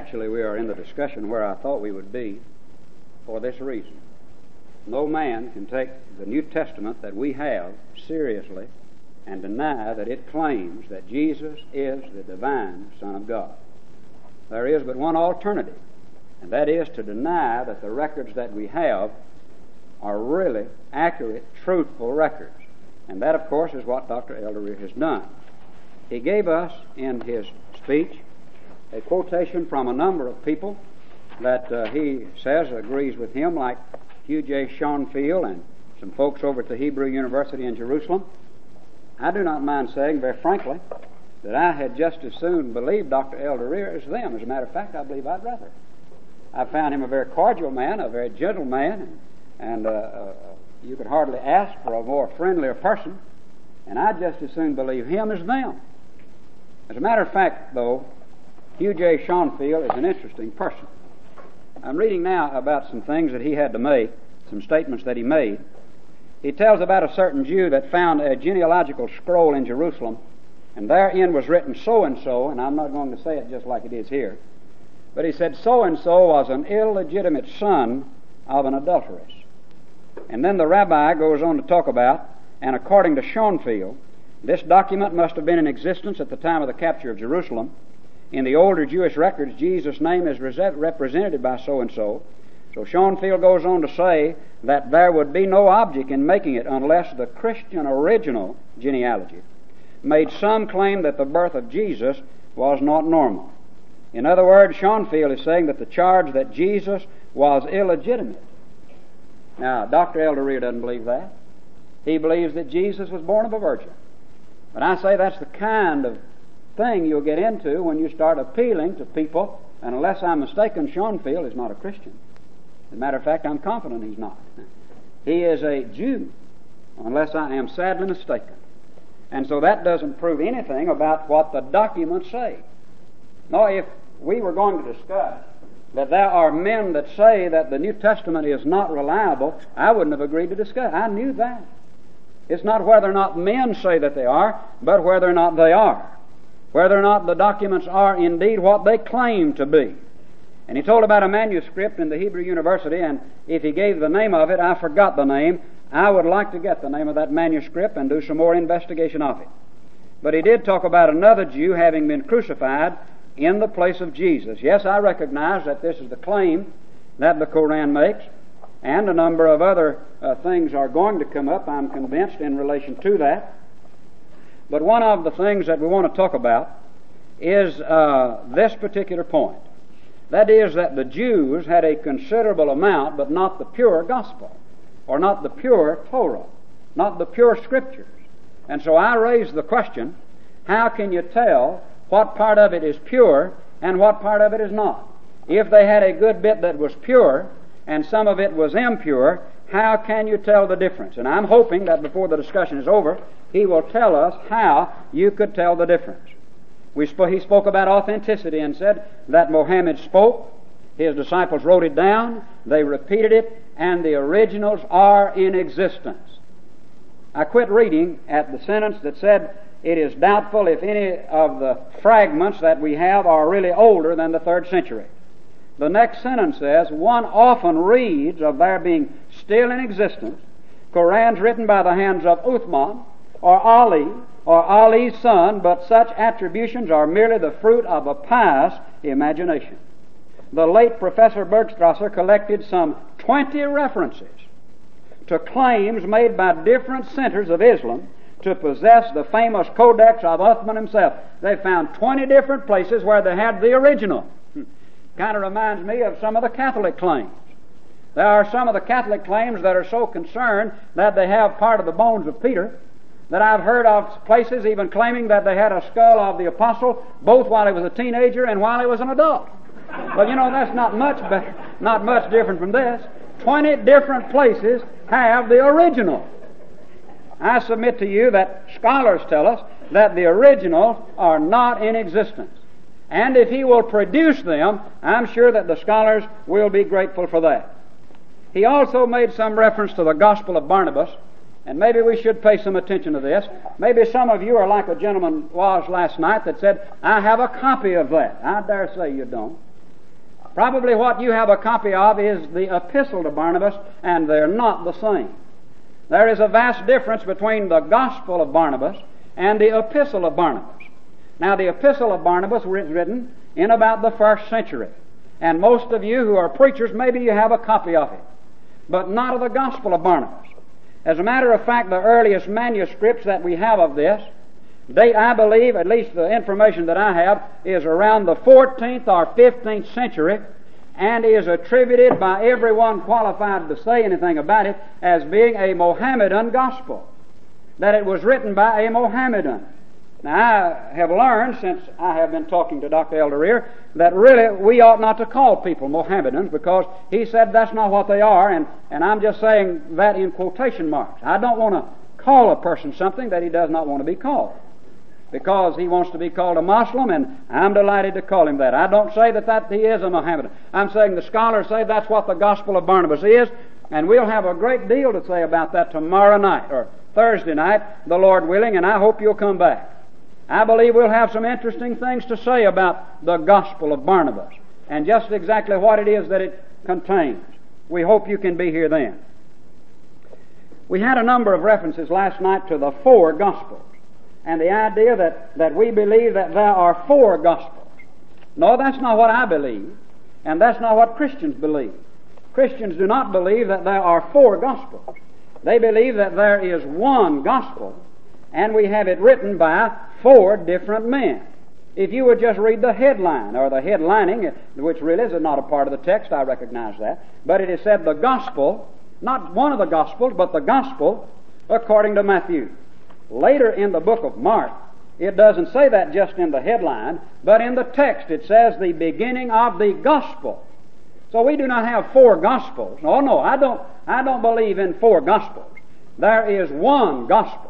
Actually, we are in the discussion where I thought we would be for this reason. No man can take the New Testament that we have seriously and deny that it claims that Jesus is the divine Son of God. There is but one alternative, and that is to deny that the records that we have are really accurate, truthful records. And that, of course, is what Dr. Eldery has done. He gave us, in his speech, a quotation from a number of people that he says agrees with him, like Hugh J. Schonfield and some folks over at the Hebrew University in Jerusalem. I do not mind saying, very frankly, that I had just as soon believed Dr. Eldery as them. As a matter of fact, I believe I'd rather. I found him a very cordial man, a very gentle man, and you could hardly ask for a more friendlier person, and I just as soon believe him as them. As a matter of fact, though, Hugh J. Schonfield is an interesting person. I'm reading now about some things that he had to make, some statements that he made. He tells about a certain Jew that found a genealogical scroll in Jerusalem, and therein was written so-and-so, and I'm not going to say it just like it is here, but he said so-and-so was an illegitimate son of an adulteress. And then the rabbi goes on to talk about, and according to Schonfield, this document must have been in existence at the time of the capture of Jerusalem. In the older Jewish records, Jesus' name is represented by so-and-so. So Schonfield goes on to say that there would be no object in making it unless the Christian original genealogy made some claim that the birth of Jesus was not normal. In other words, Schonfield is saying that the charge that Jesus was illegitimate. Now, Dr. Eldery doesn't believe that. He believes that Jesus was born of a virgin. But I say that's the kind of thing you'll get into when you start appealing to people, and unless I'm mistaken, Schonfield is not a Christian. As a matter of fact, I'm confident he's not. He is a Jew, unless I am sadly mistaken. And so that doesn't prove anything about what the documents say. Now, if we were going to discuss that there are men that say that the New Testament is not reliable, I wouldn't have agreed to discuss. I knew that. It's not whether or not men say that they are, but whether or not they are. Whether or not the documents are indeed what they claim to be. And he told about a manuscript in the Hebrew University, and if he gave the name of it, I forgot the name. I would like to get the name of that manuscript and do some more investigation of it. But he did talk about another Jew having been crucified in the place of Jesus. Yes, I recognize that this is the claim that the Koran makes, and a number of other things are going to come up, I'm convinced, in relation to that. But one of the things that we want to talk about is this particular point. That is that the Jews had a considerable amount, but not the pure gospel, or not the pure Torah, not the pure scriptures. And so I raise the question, how can you tell what part of it is pure and what part of it is not? If they had a good bit that was pure and some of it was impure, how can you tell the difference? And I'm hoping that before the discussion is over, he will tell us how you could tell the difference. He spoke about authenticity and said that Mohammed spoke, his disciples wrote it down, they repeated it, and the originals are in existence. I quit reading at the sentence that said, it is doubtful if any of the fragments that we have are really older than the 3rd century. The next sentence says, one often reads of their being still in existence, Korans written by the hands of Uthman, or Ali, or Ali's son, but such attributions are merely the fruit of a pious imagination. The late Professor Bergstrasser collected some 20 references to claims made by different centers of Islam to possess the famous Codex of Uthman himself. They found 20 different places where they had the original. Kind of reminds me of some of the Catholic claims. There are some of the Catholic claims that are so concerned that they have part of the bones of Peter, that I've heard of places even claiming that they had a skull of the apostle both while he was a teenager and while he was an adult. But you know, that's not much different from this. 20 different places have the original. I submit to you that scholars tell us that the originals are not in existence. And if he will produce them, I'm sure that the scholars will be grateful for that. He also made some reference to the Gospel of Barnabas, and maybe we should pay some attention to this. Maybe some of you are like a gentleman was last night that said, I have a copy of that. I dare say you don't. Probably what you have a copy of is the Epistle to Barnabas, and they're not the same. There is a vast difference between the Gospel of Barnabas and the Epistle of Barnabas. Now, the Epistle of Barnabas was written in about the 1st century, and most of you who are preachers, maybe you have a copy of it, but not of the Gospel of Barnabas. As a matter of fact, the earliest manuscripts that we have of this date, I believe, at least the information that I have, is around the 14th or 15th century, and is attributed by everyone qualified to say anything about it as being a Mohammedan gospel, that it was written by a Mohammedan. Now, I have learned, since I have been talking to Dr. Eldereer, that really we ought not to call people Mohammedans, because he said that's not what they are, and I'm just saying that in quotation marks. I don't want to call a person something that he does not want to be called, because he wants to be called a Muslim, and I'm delighted to call him that. I don't say that he is a Mohammedan. I'm saying the scholars say that's what the Gospel of Barnabas is, and we'll have a great deal to say about that tomorrow night, or Thursday night, the Lord willing, and I hope you'll come back. I believe we'll have some interesting things to say about the Gospel of Barnabas, and just exactly what it is that it contains. We hope you can be here then. We had a number of references last night to the 4 Gospels, and the idea that we believe that there are 4 Gospels. No, that's not what I believe, and that's not what Christians believe. Christians do not believe that there are 4 Gospels. They believe that there is one Gospel, and we have it written by 4 different men. If you would just read the headline, or the headlining, which really is not a part of the text, I recognize that, but it is said the Gospel, not one of the Gospels, but the Gospel according to Matthew. Later in the book of Mark, it doesn't say that just in the headline, but in the text it says the beginning of the Gospel. So we do not have 4 Gospels. No, I don't believe in 4 Gospels. There is one Gospel.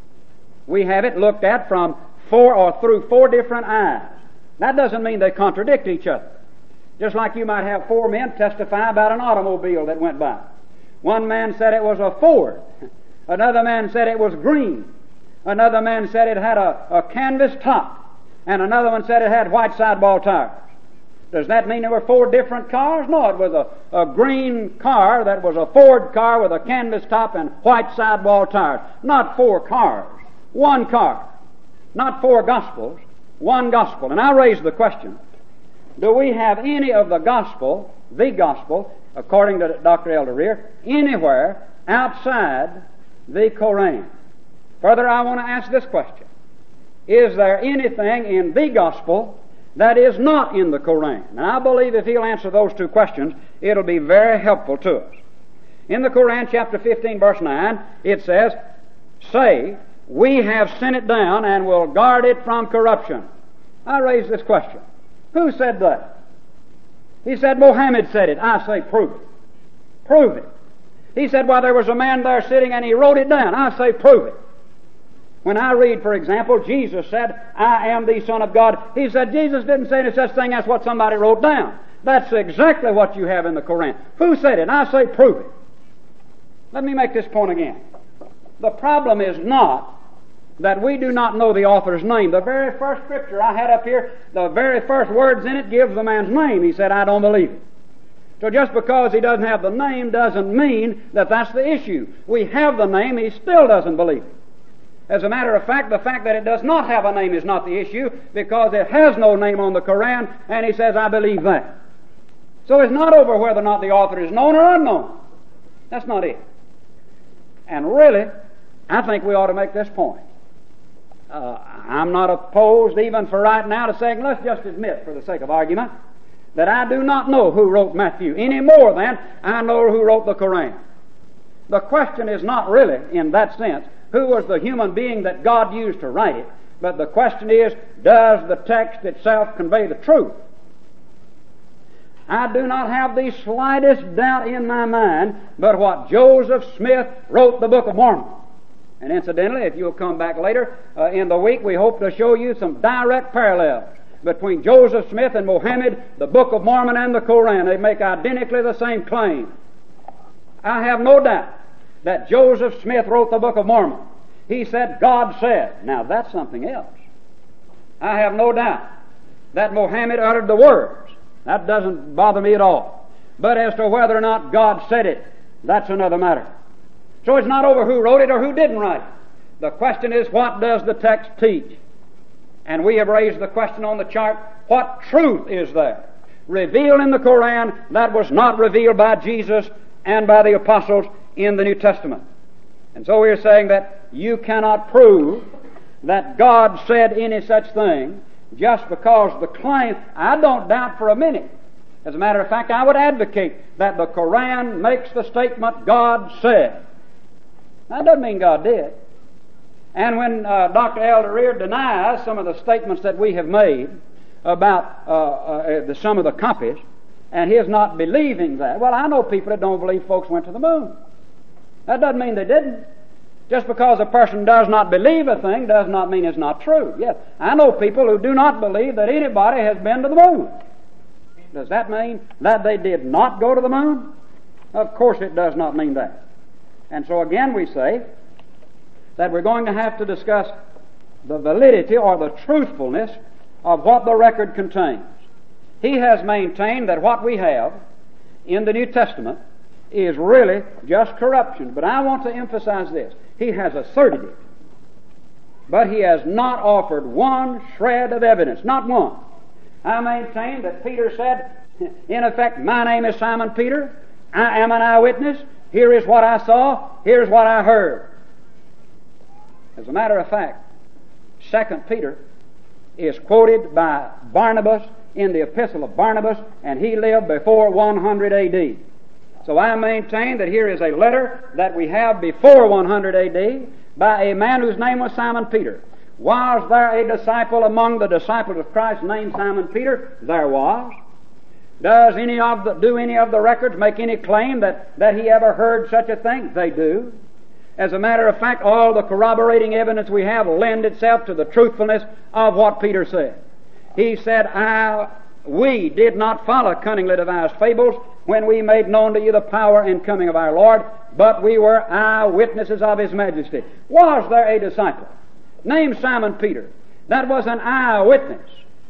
We have it looked at from 4 or through 4 different eyes. That doesn't mean they contradict each other. Just like you might have 4 men testify about an automobile that went by. One man said it was a Ford. Another man said it was green. Another man said it had a canvas top. And another one said it had white sidewall tires. Does that mean there were 4 different cars? No, it was a green car that was a Ford car with a canvas top and white sidewall tires. Not 4 cars. One car. Not 4 Gospels. One Gospel. And I raise the question, do we have any of the Gospel, according to Dr. Eldereer, anywhere outside the Koran? Further, I want to ask this question. Is there anything in the Gospel that is not in the Koran? And I believe if he'll answer those 2 questions, it'll be very helpful to us. In the Koran, chapter 15, verse 9, it says, "Say, we have sent it down and will guard it from corruption." I raise this question. Who said that? He said Mohammed said it. I say prove it. Prove it. He said, well, there was a man there sitting and he wrote it down. I say prove it. When I read, for example, Jesus said, "I am the Son of God," he said Jesus didn't say any such thing as what somebody wrote down. That's exactly what you have in the Koran. Who said it? I say prove it. Let me make this point again. The problem is not that we do not know the author's name. The very first scripture I had up here, the very first words in it gives the man's name. He said, "I don't believe it." So just because he doesn't have the name doesn't mean that that's the issue. We have the name, he still doesn't believe it. As a matter of fact, the fact that it does not have a name is not the issue, because it has no name on the Koran, and he says, "I believe that." So it's not over whether or not the author is known or unknown. That's not it. And really, I think we ought to make this point. I'm not opposed even for right now to saying, let's just admit, for the sake of argument, that I do not know who wrote Matthew any more than I know who wrote the Koran. The question is not really, in that sense, who was the human being that God used to write it, but the question is, does the text itself convey the truth? I do not have the slightest doubt in my mind but what Joseph Smith wrote the Book of Mormon. And incidentally, if you'll come back later in the week, we hope to show you some direct parallels between Joseph Smith and Mohammed, the Book of Mormon, and the Koran. They make identically the same claim. I have no doubt that Joseph Smith wrote the Book of Mormon. He said, "God said." Now that's something else. I have no doubt that Mohammed uttered the words. That doesn't bother me at all. But as to whether or not God said it, that's another matter. So it's not over who wrote it or who didn't write it. The question is, what does the text teach? And we have raised the question on the chart, what truth is there revealed in the Koran that was not revealed by Jesus and by the apostles in the New Testament? And so we are saying that you cannot prove that God said any such thing just because the claim, I don't doubt for a minute. As a matter of fact, I would advocate that the Koran makes the statement, God said. That doesn't mean God did. And when Dr. Eldereer denies some of the statements that we have made about some of the copies, and his not believing that, well, I know people that don't believe folks went to the moon. That doesn't mean they didn't. Just because a person does not believe a thing does not mean it's not true. Yes, I know people who do not believe that anybody has been to the moon. Does that mean that they did not go to the moon? Of course it does not mean that. And so again we say that we're going to have to discuss the validity or the truthfulness of what the record contains. He has maintained that what we have in the New Testament is really just corruption. But I want to emphasize this. He has asserted it. But he has not offered one shred of evidence. Not one. I maintain that Peter said, in effect, my name is Simon Peter. I am an eyewitness. Here is what I saw. Here's what I heard. As a matter of fact, 2 Peter is quoted by Barnabas in the Epistle of Barnabas, and he lived before 100 A.D. So I maintain that here is a letter that we have before 100 A.D. by a man whose name was Simon Peter. Was there a disciple among the disciples of Christ named Simon Peter? There was. Do any of the records make any claim that he ever heard such a thing? They do. As a matter of fact, all the corroborating evidence we have lend itself to the truthfulness of what Peter said. He said, we did not follow cunningly devised fables when we made known to you the power and coming of our Lord, but we were eyewitnesses of His majesty. Was there a disciple named Simon Peter that was an eyewitness?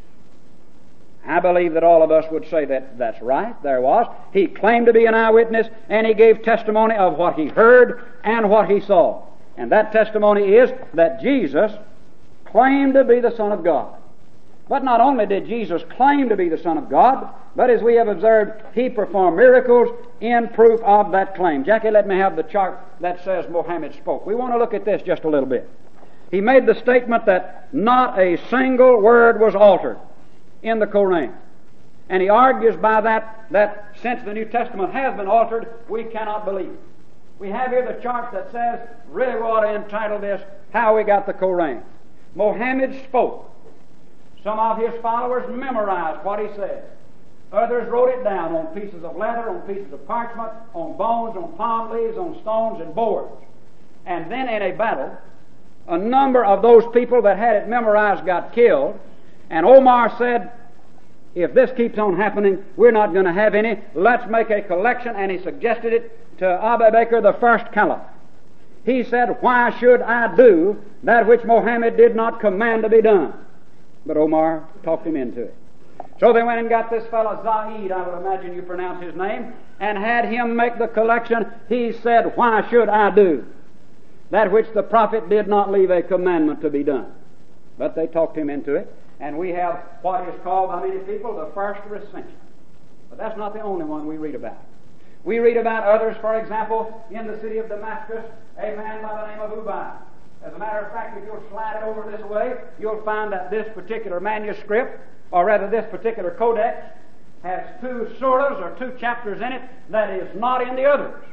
I believe that all of us would say that that's right. There was. He claimed to be an eyewitness, and he gave testimony of what he heard and what he saw. And that testimony is that Jesus claimed to be the Son of God. But not only did Jesus claim to be the Son of God, but as we have observed, He performed miracles in proof of that claim. Jackie, let me have the chart that says Muhammad spoke. We want to look at this just a little bit. He made the statement that not a single word was altered in the Koran. And he argues by that since the New Testament has been altered, we cannot believe. We have here the chart that says, really we ought to entitle this, How We Got the Koran. Muhammad spoke. Some of his followers memorized what he said. Others wrote it down on pieces of leather, on pieces of parchment, on bones, on palm leaves, on stones and boards. And then in a battle, a number of those people that had it memorized got killed. And Omar said, if this keeps on happening, we're not going to have any. Let's make a collection. And he suggested it to Abu Bakr, the first caliph. He said, why should I do that which Muhammad did not command to be done? But Omar talked him into it. So they went and got this fellow Zaid, I would imagine you pronounce his name, and had him make the collection. He said, why should I do that which the prophet did not leave a commandment to be done? But they talked him into it. And we have what is called by many people the first recension. But that's not the only one we read about. We read about others, for example, in the city of Damascus, a man by the name of Ubay. As a matter of fact, if you'll slide it over this way, you'll find that this particular manuscript, or rather this particular codex, has two surahs or two chapters in it that is not in the others.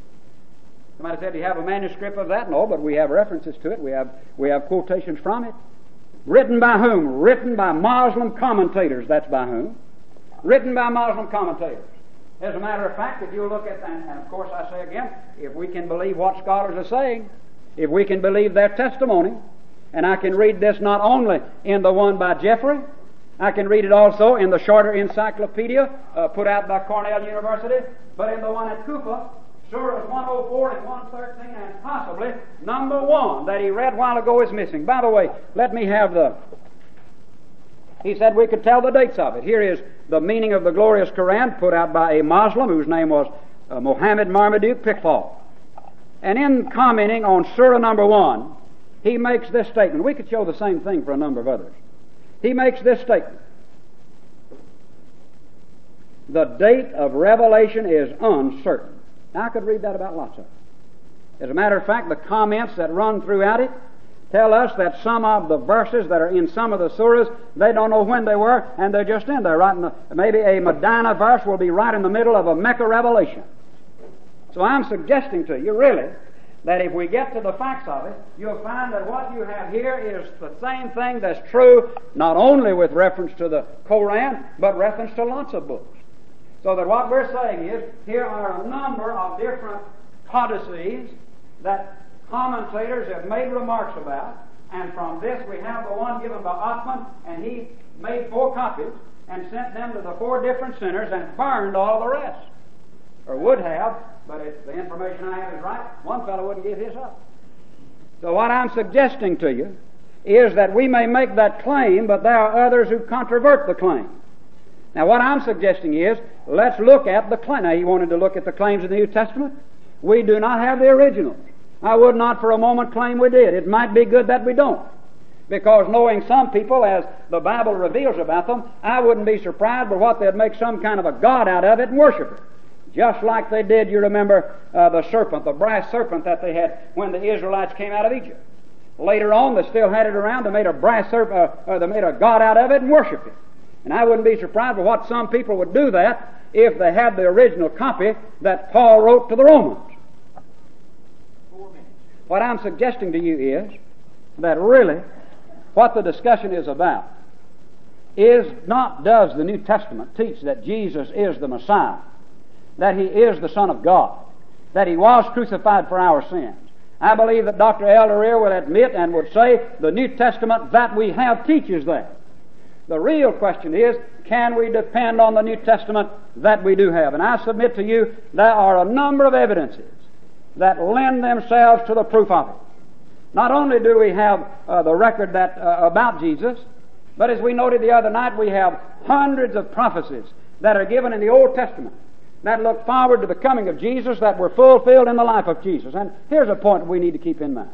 Somebody said, do you have a manuscript of that? No, but we have references to it. We have quotations from it. Written by whom? Written by Muslim commentators. That's by whom? Written by Muslim commentators. As a matter of fact, if you look at that, and of course I say again, if we can believe what scholars are saying, if we can believe their testimony, and I can read this not only in the one by Jeffrey, I can read it also in the shorter encyclopedia put out by Cornell University, but in the one at Kufa, Surahs 104 and 113, and possibly number 1 that he read a while ago is missing. By the way, let me have the He said we could tell the dates of it. Here is the meaning of the glorious Quran put out by a Muslim whose name was Mohammed Marmaduke Pickfall. And in commenting on Surah number 1, he makes this statement. We could show the same thing for a number of others. He makes this statement. The date of revelation is uncertain. Now, I could read that about lots of it. As a matter of fact, the comments that run throughout it tell us that some of the verses that are in some of the surahs, they don't know when they were, and they're just in there. Right in maybe a Medina verse will be right in the middle of a Mecca revelation. So I'm suggesting to you, really, that if we get to the facts of it, you'll find that what you have here is the same thing that's true not only with reference to the Koran, but reference to lots of books. So that what we're saying is, here are a number of different codices that commentators have made remarks about, and from this we have the one given by Othman, and he made 4 copies and sent them to the 4 different centers and burned all the rest. Or would have, but if the information I have is right, one fellow wouldn't give his up. So what I'm suggesting to you is that we may make that claim, but there are others who controvert the claim. Now what I'm suggesting is, let's look at the claim. Now he wanted to look at the claims of the New Testament. We do not have the originals. I would not for a moment claim we did. It might be good that we don't. Because knowing some people, as the Bible reveals about them, I wouldn't be surprised but what they'd make some kind of a god out of it and worship it. Just like they did, you remember, the serpent, the brass serpent that they had when the Israelites came out of Egypt. Later on, they still had it around. They made a brass serpent, they made a god out of it and worshipped it. And I wouldn't be surprised but what some people would do that if they had the original copy that Paul wrote to the Romans. What I'm suggesting to you is that really what the discussion is about is not does the New Testament teach that Jesus is the Messiah, that He is the Son of God, that He was crucified for our sins. I believe that Dr. Elderear will admit and would say the New Testament that we have teaches that. The real question is, can we depend on the New Testament that we do have? And I submit to you there are a number of evidences that lend themselves to the proof of it. Not only do we have the record that about Jesus, but as we noted the other night, we have hundreds of prophecies that are given in the Old Testament that look forward to the coming of Jesus that were fulfilled in the life of Jesus. And here's a point we need to keep in mind.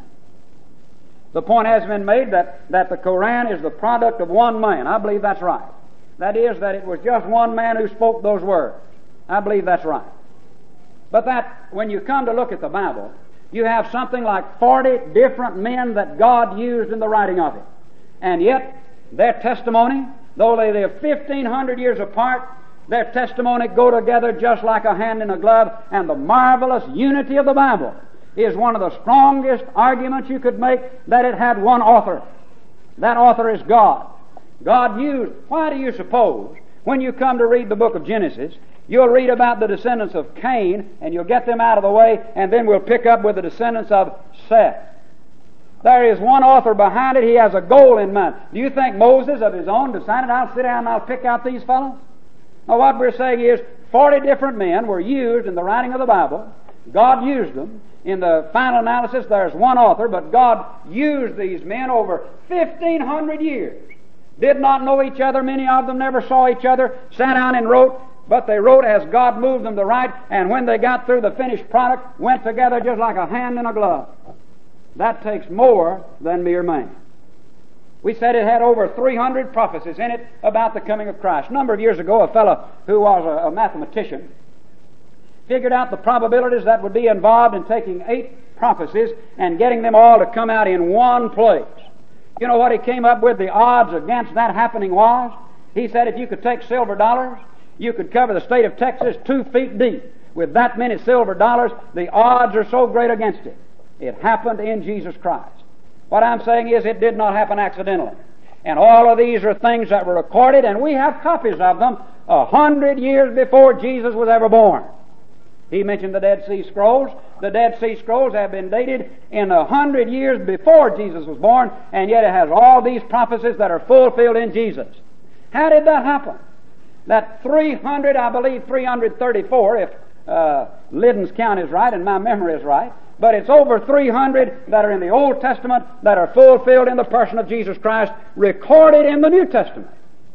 The point has been made that the Koran is the product of one man. I believe that's right. That is, that it was just one man who spoke those words. I believe that's right. But that, when you come to look at the Bible, you have something like 40 different men that God used in the writing of it. And yet, their testimony, though they live 1,500 years apart, their testimony go together just like a hand in a glove, and the marvelous unity of the Bible is one of the strongest arguments you could make that it had one author. That author is God. God used, why do you suppose, when you come to read the book of Genesis, you'll read about the descendants of Cain, and you'll get them out of the way, and then we'll pick up with the descendants of Seth. There is one author behind it. He has a goal in mind. Do you think Moses, of his own, decided, I'll sit down and I'll pick out these fellows? Now, what we're saying is 40 different men were used in the writing of the Bible. God used them. In the final analysis, there's one author, but God used these men over 1,500 years. Did not know each other. Many of them never saw each other. Sat down and wrote, but they wrote as God moved them to write, and when they got through, the finished product went together just like a hand in a glove. That takes more than mere man. We said it had over 300 prophecies in it about the coming of Christ. A number of years ago, a fellow who was a mathematician figured out the probabilities that would be involved in taking 8 prophecies and getting them all to come out in one place. You know what he came up with the odds against that happening was? He said if you could take silver dollars, you could cover the state of Texas 2 feet deep. With that many silver dollars, the odds are so great against it. It happened in Jesus Christ. What I'm saying is it did not happen accidentally. And all of these are things that were recorded, and we have copies of them 100 years before Jesus was ever born. He mentioned the Dead Sea Scrolls. The Dead Sea Scrolls have been dated in 100 years before Jesus was born, and yet it has all these prophecies that are fulfilled in Jesus. How did that happen? That 300, I believe 334, if Liddon's count is right and my memory is right, but it's over 300 that are in the Old Testament that are fulfilled in the person of Jesus Christ, recorded in the New Testament.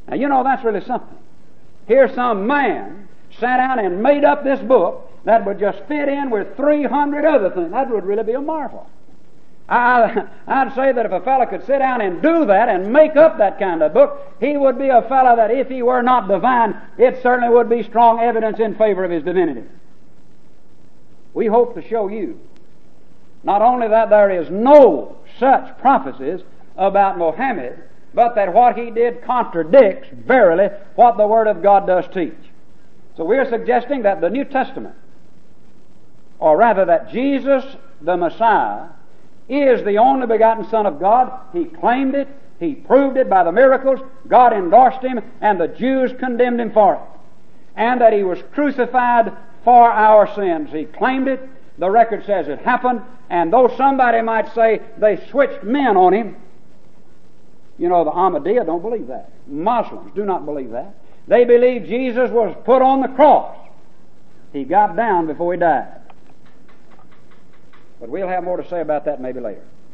Now, you know, that's really something. Here's some man sat down and made up this book that would just fit in with 300 other things. That would really be a marvel. I'd say that if a fellow could sit down and do that and make up that kind of book, he would be a fellow that, if he were not divine, it certainly would be strong evidence in favor of his divinity. We hope to show you not only that there is no such prophecies about Muhammad, but that what he did contradicts verily what the Word of God does teach. So we're suggesting that the New Testament, or rather that Jesus the Messiah, is the only begotten Son of God. He claimed it. He proved it by the miracles. God endorsed him, and the Jews condemned him for it. And that he was crucified for our sins. He claimed it. The record says it happened. And though somebody might say they switched men on him, you know, the Ahmadiyya don't believe that. Muslims do not believe that. They believe Jesus was put on the cross. He got down before he died. But we'll have more to say about that maybe later.